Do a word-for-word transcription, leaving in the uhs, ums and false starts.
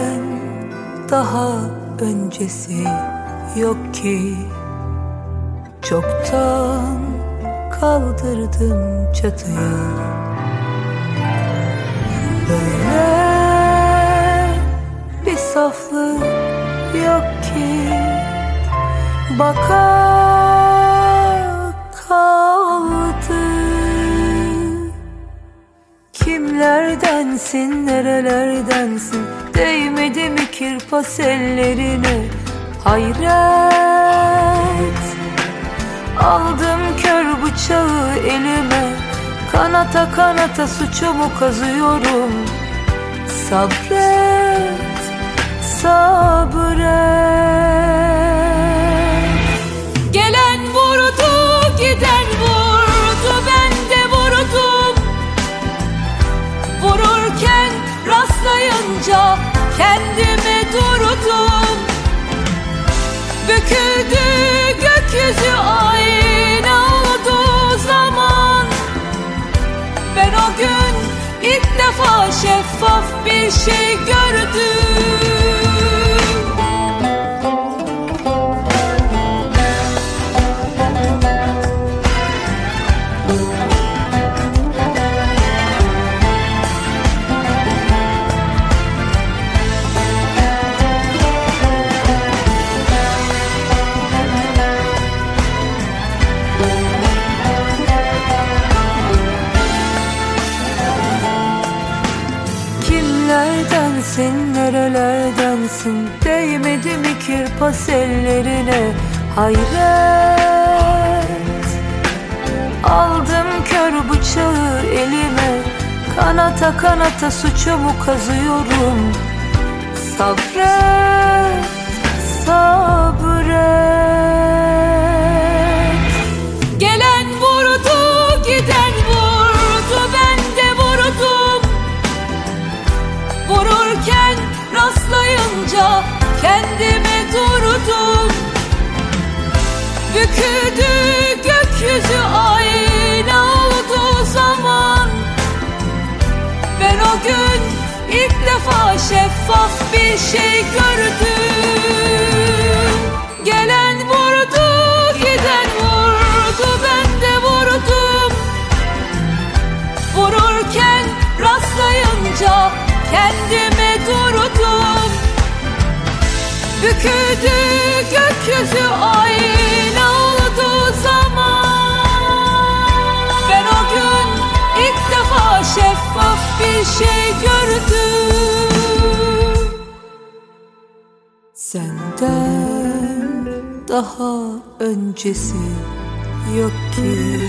Senden daha öncesi yok ki. Çoktan kaldırdım çatıyı. Böyle bir saflık yok ki. Baka kaldı. Kimlerdensin, nerelerdensin? Değmedi mi kirpas ellerine? Hayret. Aldım kör bıçağı elime. Kanata kanata suçumu kazıyorum. Sabret, sabret. Gelen vurdu, giden vurdu, ben de vurdum. Vururken rastlayınca kendimi durdum. Büküldü gökyüzü, ayna olduğu zaman ben o gün ilk defa şeffaf bir şey gördüm. Kimlerdensin, nerelerdensin? Değmedi mi kirpas ellerine? Hayret. Aldım kör bıçağı elime. Kanata kanata suçumu kazıyorum. Sabret, sabret. Gelen vurdu, giden vurdu, ben de vurdum. Vururken rastlayınca kendimi durdum. Büküldü gökyüzü, ayna olduğu zaman ben o gün ilk defa şeffaf bir şey gördüm. Gelen vurdu, giden vurdu, ben de vurdum. Vururken rastlayınca kendimi durdum. Büküldü gökyüzü, ayna olduğu zaman ben o gün ilk defa şeffaf bir şey gördüm. Senden daha öncesi yok ki.